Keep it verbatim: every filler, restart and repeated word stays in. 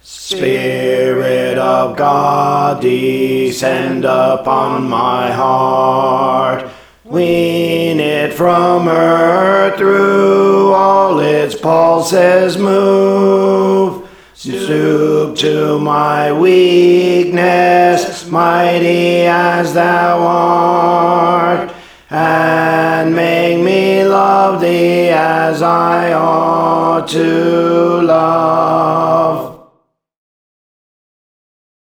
Spirit of God, descend upon my heart. Wean it from earth, through all its pulses move. Stoop to my weakness, mighty as thou art, and make me love thee as I ought to love.